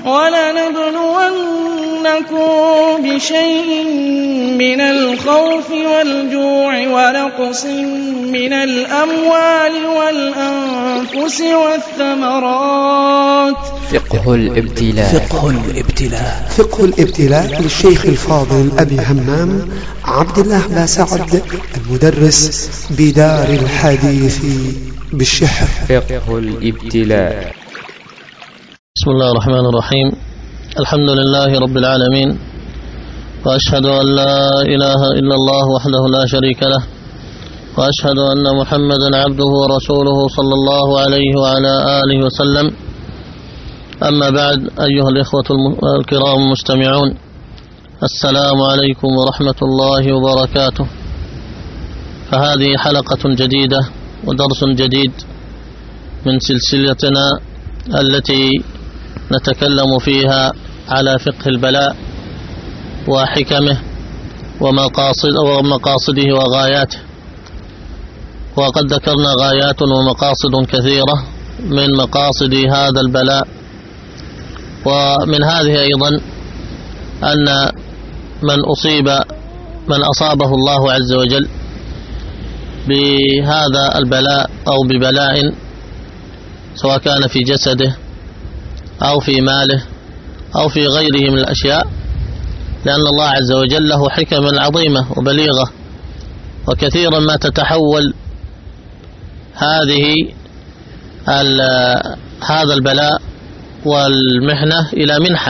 وَلَنَبْلُوَنَّكُم بِشَيْءٍ مِّنَ الْخَوْفِ وَالْجُوعِ وَنَقْصٍ مِّنَ الْأَمْوَالِ وَالْأَنفُسِ وَالثَّمَرَاتِ. فقه الابتلاء للشيخ الفاضل أبي همام عبد الله باسعد المدرس بدار الحديث بالشحر. فقه الابتلاء. بسم الله الرحمن الرحيم. الحمد لله رب العالمين، وأشهد أن لا إله إلا الله وحده لا شريك له، وأشهد أن محمدا عبده ورسوله صلى الله عليه وعلى آله وسلم. أما بعد، أيها الإخوة الكرام المستمعون، السلام عليكم ورحمة الله وبركاته. فهذه حلقة جديدة ودرس جديد من سلسلتنا التي نتكلم فيها على فقه البلاء وحكمه ومقاصده وغاياته. وقد ذكرنا غايات ومقاصد كثيرة من مقاصد هذا البلاء، ومن هذه أيضا أن من أصابه الله عز وجل بهذا البلاء أو ببلاء، سواء كان في جسده أو في ماله أو في غيره من الأشياء، لأن الله عز وجل له حكم عظيمة وبليغة، وكثيرا ما تتحول هذا البلاء والمحنة إلى منحة،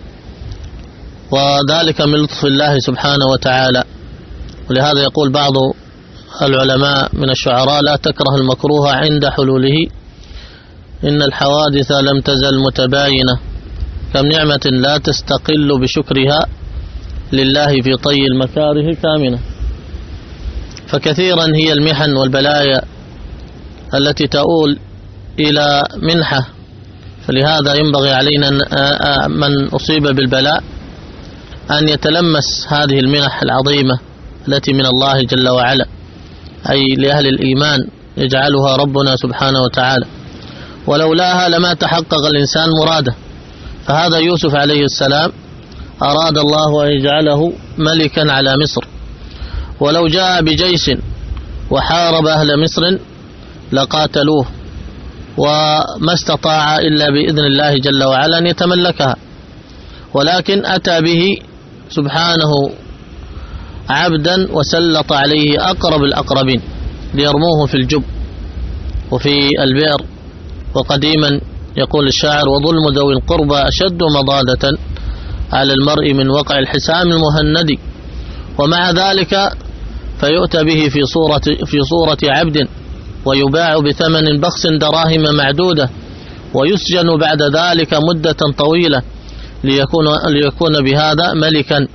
وذلك من لطف الله سبحانه وتعالى. ولهذا يقول بعض العلماء من الشعراء: لا تكره المكروه عند حلوله، إن الحوادث لم تزل متباينة، كم نعمة لا تستقل بشكرها، لله في طي المكاره كامنة. فكثيرا هي المحن والبلايا التي تؤول إلى منحة، فلهذا ينبغي علينا من أصيب بالبلاء أن يتلمس هذه المنح العظيمة التي من الله جل وعلا، أي لأهل الإيمان يجعلها ربنا سبحانه وتعالى، ولولاها لما تحقق الإنسان مراده. فهذا يوسف عليه السلام أراد الله أن يجعله ملكا على مصر، ولو جاء بجيش وحارب أهل مصر لقاتلوه، وما استطاع إلا بإذن الله جل وعلا أن يتملكها، ولكن أتى به سبحانه عبدا وسلط عليه أقرب الأقربين ليرموه في الجب وفي البئر. وقديما يقول الشاعر: وظلم ذوي القربى أشد مضادة على المرء من وقع الحسام المهند. ومع ذلك فيؤتى به في صورة عبد، ويباع بثمن بخس دراهم معدودة، ويسجن بعد ذلك مدة طويلة ليكون بهذا ملكا.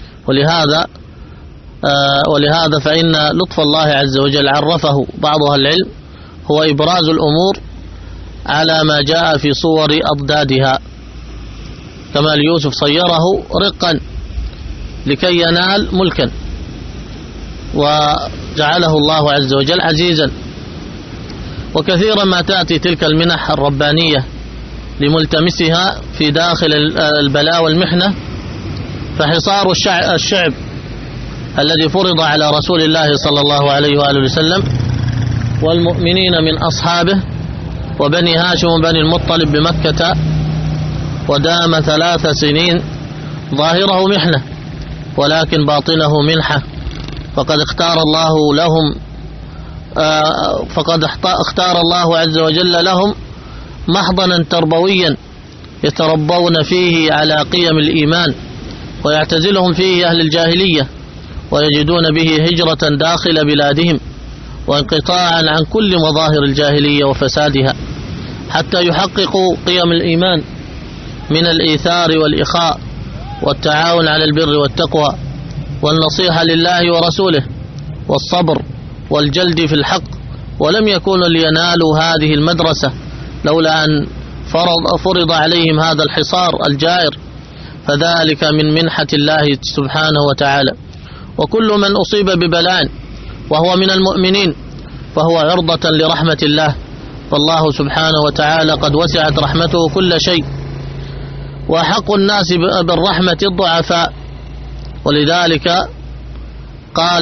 ولهذا فإن لطف الله عز وجل عرفه بعض أهل العلم هو إبراز الأمور على ما جاء في صور أضدادها، كما يوسف صيره رقا لكي ينال ملكا، وجعله الله عز وجل عزيزا. وكثيرا ما تأتي تلك المنح الربانية لملتمسها في داخل البلاء والمحنة. فحصار الشعب الذي فرض على رسول الله صلى الله عليه وآله وسلم والمؤمنين من أصحابه وبني هاشم وبني المطلب بمكة، ودام 3 سنين، ظاهره محنة ولكن باطنه منحة. فقد اختار الله عز وجل لهم محضنا تربويا يتربون فيه على قيم الإيمان، ويعتزلهم فيه أهل الجاهلية، ويجدون به هجرة داخل بلادهم وانقطاعا عن كل مظاهر الجاهلية وفسادها، حتى يحققوا قيم الإيمان من الإيثار والإخاء والتعاون على البر والتقوى والنصيحة لله ورسوله والصبر والجلد في الحق. ولم يكونوا لينالوا هذه المدرسة لولا أن فرض عليهم هذا الحصار الجائر، فذلك من منحة الله سبحانه وتعالى. وكل من أصيب ببلاء وهو من المؤمنين فهو عرضة لرحمة الله، فالله سبحانه وتعالى قد وسعت رحمته كل شيء، وحق الناس بالرحمة الضعفاء. ولذلك قال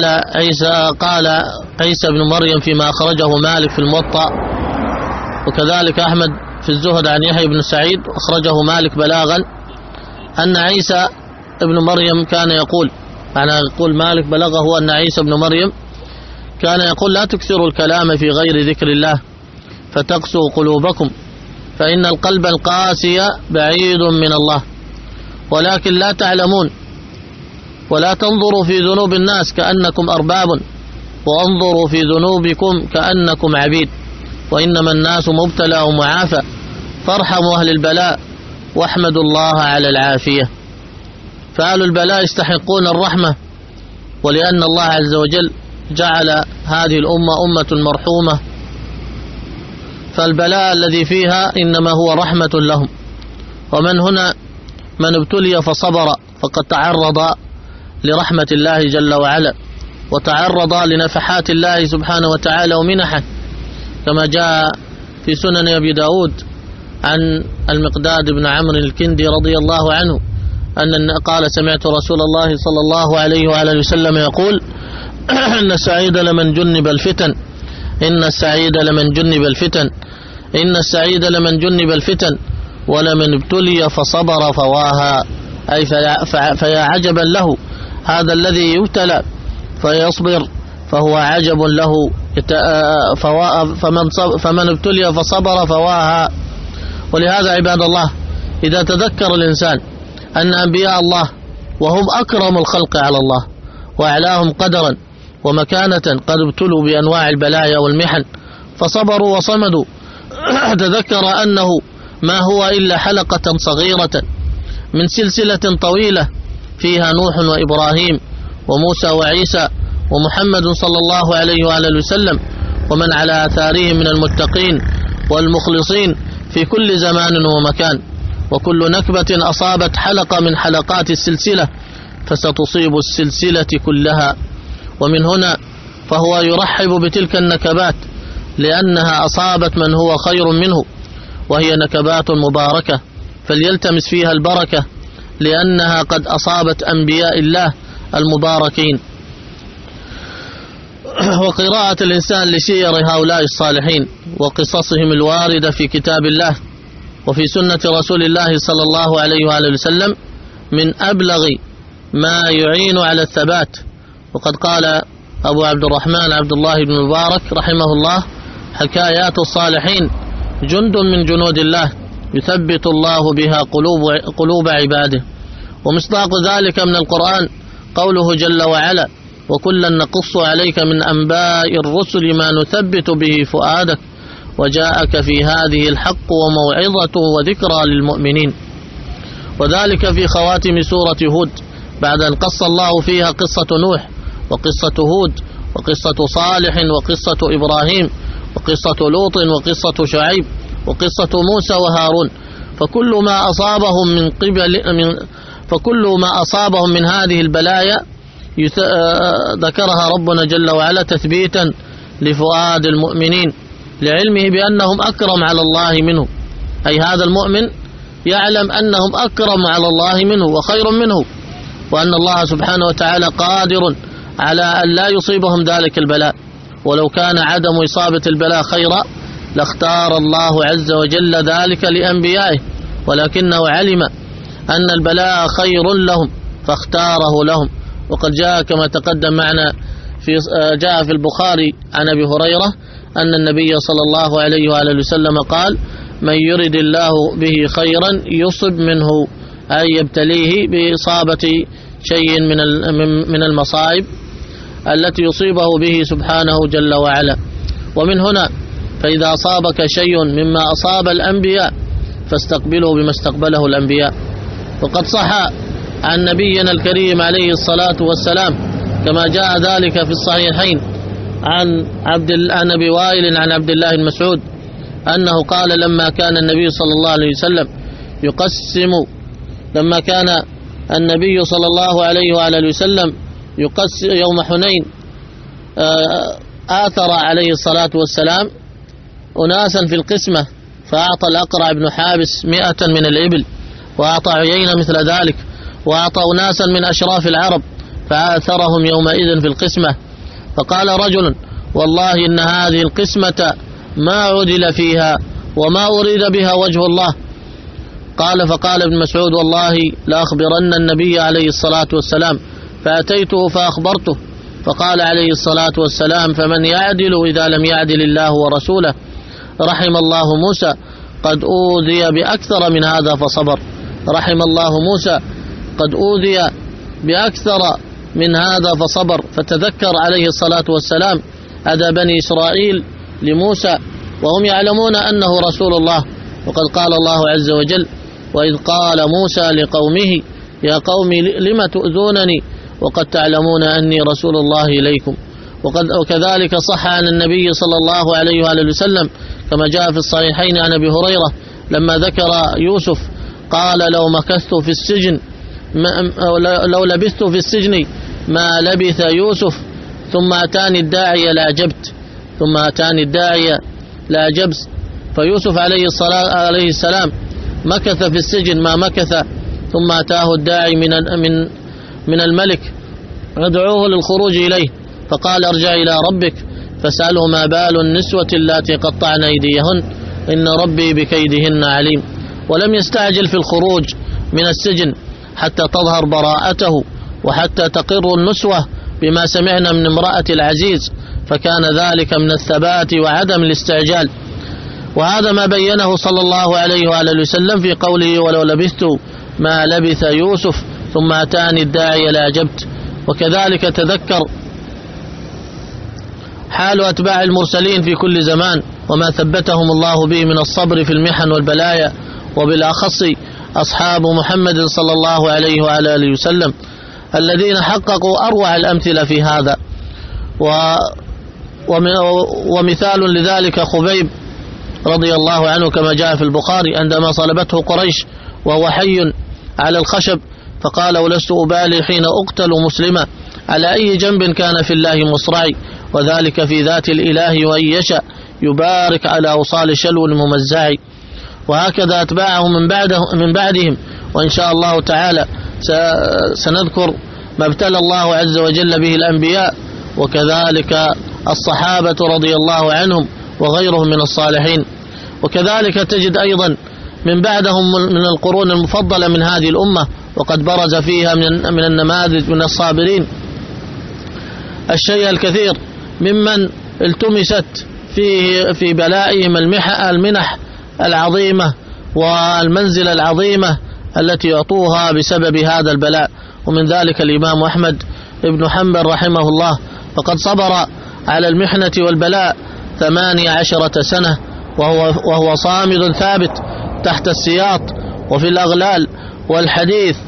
عيسى بن مريم فيما أخرجه مالك في الموطأ، وكذلك أحمد في الزهد عن يحيى بن سعيد أخرجه مالك بلاغا، أن عيسى بن مريم كان يقول، يقول مالك بلغه أن عيسى بن مريم كان يقول: لا تكثروا الكلام في غير ذكر الله فتقسو قلوبكم، فإن القلب القاسي بعيد من الله، ولكن لا تعلمون، ولا تنظروا في ذنوب الناس كأنكم أرباب، وانظروا في ذنوبكم كأنكم عبيد، وإنما الناس مبتلى ومعافى، فارحموا أهل البلاء واحمدوا الله على العافية. فأهل البلاء يستحقون الرحمة، ولأن الله عز وجل جعل هذه الأمة أمة مرحومة، فالبلاء الذي فيها إنما هو رحمة لهم. ومن هنا من ابتلي فصبر فقد تعرض لرحمة الله جل وعلا، وتعرض لنفحات الله سبحانه وتعالى ومنحه، كما جاء في سنن أبي داود عن المقداد بن عمرو الكندي رضي الله عنه أن قال: سمعت رسول الله صلى الله عليه وآله وسلم يقول: إن السعيد لمن جنب الفتن، إن السعيد لمن جنب الفتن، إن السعيد لمن جنب الفتن، ولمن ابتلي فصبر فواها. أي فيا عجبا له هذا الذي يبتلى فيصبر، فهو عجب له. فمن ابتلي فصبر فواها. ولهذا عباد الله، إذا تذكر الإنسان أن أنبياء الله وهم أكرم الخلق على الله وأعلاهم قدرا ومكانة قد ابتلوا بأنواع البلايا والمحن فصبروا وصمدوا، تذكر أنه ما هو إلا حلقة صغيرة من سلسلة طويلة فيها نوح وإبراهيم وموسى وعيسى ومحمد صلى الله عليه وآله وسلم، ومن على آثارهم من المتقين والمخلصين في كل زمان ومكان. وكل نكبة أصابت حلقة من حلقات السلسلة فستصيب السلسلة كلها. ومن هنا فهو يرحب بتلك النكبات لأنها أصابت من هو خير منه، وهي نكبات مباركة، فليلتمس فيها البركة لأنها قد أصابت أنبياء الله المباركين. وقراءة الإنسان لسير هؤلاء الصالحين وقصصهم الواردة في كتاب الله وفي سنة رسول الله صلى الله عليه وآله وسلم من أبلغ ما يعين على الثبات. وقد قال أبو عبد الرحمن عبد الله بن مبارك رحمه الله: حكايات الصالحين جند من جنود الله يثبت الله بها قلوب عباده. ومصداق ذلك من القرآن قوله جل وعلا: وكلا نقص عليك من أنباء الرسل ما نثبت به فؤادك وجاءك في هذه الحق وموعظة وذكرى للمؤمنين. وذلك في خواتم سورة هود، بعد أن قص الله فيها قصة نوح وقصة هود وقصة صالح وقصة إبراهيم وقصة لوط وقصة شعيب وقصة موسى وهارون. فكل ما أصابهم من هذه البلايا ذكرها ربنا جل وعلا تثبيتا لفؤاد المؤمنين، لعلمه بأنهم أكرم على الله منه. أي هذا المؤمن يعلم أنهم أكرم على الله منه وخير منه، وأن الله سبحانه وتعالى قادر على أن لا يصيبهم ذلك البلاء. ولو كان عدم إصابة البلاء خيرا لاختار الله عز وجل ذلك لأنبيائه، ولكنه علم أن البلاء خير لهم فاختاره لهم. وقد جاء كما تقدم معنا جاء في البخاري عن أبي هريرة أن النبي صلى الله عليه وآله وسلم قال: من يرد الله به خيرا يصب منه، أي يبتليه بإصابة شيء من المصائب التي يصيبه به سبحانه جل وعلا. ومن هنا فإذا أصابك شيء مما أصاب الأنبياء فاستقبله بما استقبله الأنبياء. وقد صح عن نبينا الكريم عليه الصلاة والسلام كما جاء ذلك في الصحيحين عن أبي وائل عن عبد الله بن مسعود أنه قال: لما كان النبي صلى الله عليه وسلم لما كان النبي صلى الله عليه وآله وسلم يقسم يوم حنين، آثر عليه الصلاة والسلام أناسا في القسمة، فأعطى الأقرع بن حابس 100 من الإبل، وأعطى عيينة مثل ذلك، وأعطى ناسا من أشراف العرب فآثرهم يومئذ في القسمة. فقال رجل: والله إن هذه القسمة ما عدل فيها وما أريد بها وجه الله. فقال ابن مسعود: والله لأخبرن النبي عليه الصلاة والسلام، فأتيته فأخبرته، فقال عليه الصلاة والسلام: فمن يعدل إذا لم يعدل الله ورسوله؟ رحم الله موسى قد أوذي بأكثر من هذا فصبر. رحم الله موسى قد أوذي بأكثر من هذا فصبر. فتذكر عليه الصلاة والسلام أذى بني إسرائيل لموسى وهم يعلمون أنه رسول الله، وقد قال الله عز وجل: وإذ قال موسى لقومه يا قوم لم تؤذونني وقد تعلمون أني رسول الله إليكم. وكذلك صح عن النبي صلى الله عليه وآله وسلم كما جاء في الصحيحين عن أبي هريرة لما ذكر يوسف قال: لو مكثت في السجن لو لبثت في السجن ما لبث يوسف ثم أتاني الداعي لأجبت. فيوسف عليه السلام مكث في السجن ما مكث، ثم أتاه الداعي من الملك يدعوه للخروج إليه، فقال: ارجع إلى ربك فاسأله ما بال النسوة اللاتي قطعن أيديهن إن ربي بكيدهن عليم. ولم يستعجل في الخروج من السجن حتى تظهر براءته وحتى تقر النسوة بما سمعنا من امرأة العزيز، فكان ذلك من الثبات وعدم الاستعجال. وهذا ما بينه صلى الله عليه وآله وسلم في قوله: ولو لبثت ما لبث يوسف ثم أتاني الداعي لأجبت. وكذلك تذكر حال أتباع المرسلين في كل زمان وما ثبتهم الله به من الصبر في المحن والبلايا، وبالأخص أصحاب محمد صلى الله عليه وآله وسلم الذين حققوا أروع الأمثلة في هذا. ومثال لذلك خبيب رضي الله عنه كما جاء في البخاري عندما صلبته قريش وهو حي على الخشب، فقال: ولست أبالي حين أقتل مسلما على أي جنب كان في الله مصرعي، وذلك في ذات الإله وإن يشاء يبارك على أوصال شلو الممزعي. وهكذا أتباعهم من بعدهم. وإن شاء الله تعالى سنذكر ما ابتلى الله عز وجل به الأنبياء، وكذلك الصحابة رضي الله عنهم وغيرهم من الصالحين. وكذلك تجد أيضا من بعدهم من القرون المفضلة من هذه الأمة، وقد برز فيها من النماذج من الصابرين الشيء الكثير ممن التمست في بلائهم المنح العظيمة والمنزلة العظيمة التي يعطوها بسبب هذا البلاء. ومن ذلك الإمام أحمد بن حنبل رحمه الله، فقد صبر على المحنة والبلاء 18 سنة وهو صامد ثابت تحت السياط وفي الأغلال والحديث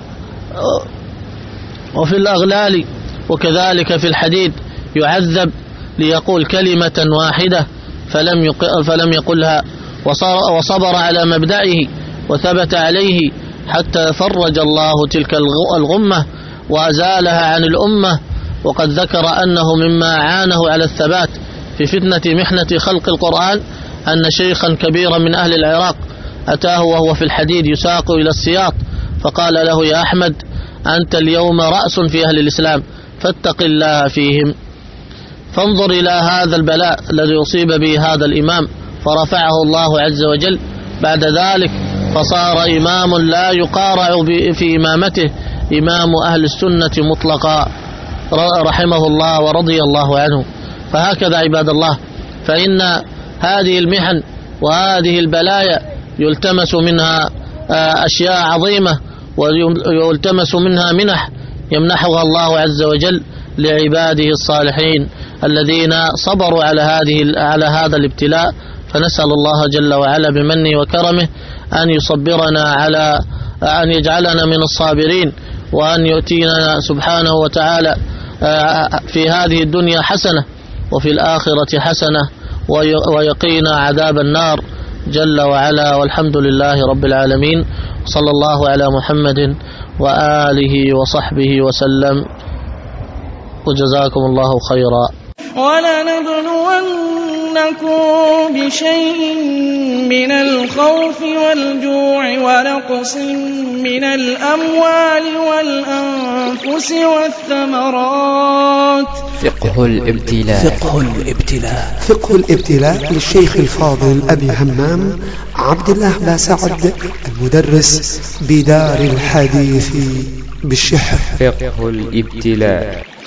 وفي الأغلال، وكذلك في الحديد يعذب ليقول كلمة واحدة فلم يقلها، وصبر على مبدئه وثبت عليه حتى فرج الله تلك الغمة وأزالها عن الأمة. وقد ذكر أنه مما عانه على الثبات في فتنة محنة خلق القرآن أن شيخا كبيرا من أهل العراق أتاه وهو في الحديد يساق إلى السياط، فقال له: يا أحمد أنت اليوم رأس في أهل الإسلام فاتق الله فيهم. فانظر إلى هذا البلاء الذي يصيب به هذا الإمام، فرفعه الله عز وجل بعد ذلك فصار إمام لا يقارع في إمامته، إمام أهل السنة مطلقا رحمه الله ورضي الله عنه. فهكذا عباد الله، فإن هذه المحن وهذه البلايا يلتمس منها أشياء عظيمة، ويلتمس منها منح يمنحها الله عز وجل لعباده الصالحين الذين صبروا على هذا الابتلاء. فنسأل الله جل وعلا بمنه وكرمه أن يصبرنا على أن يجعلنا من الصابرين، وأن يؤتينا سبحانه وتعالى في هذه الدنيا حسنة وفي الآخرة حسنة، ويقينا عذاب النار جل وعلا. والحمد لله رب العالمين، صلى الله على محمد وآله وصحبه وسلم، وجزاكم الله خيرا. ولنبلونكم بشيء من الخوف والجوع ونقص من الأموال والأنفس والثمرات. فقه الابتلاء. فقه الابتلاء للشيخ الفاضل أبي همام عبد الله باسعد المدرس بدار الحديث بالشحر. فقه الابتلاء.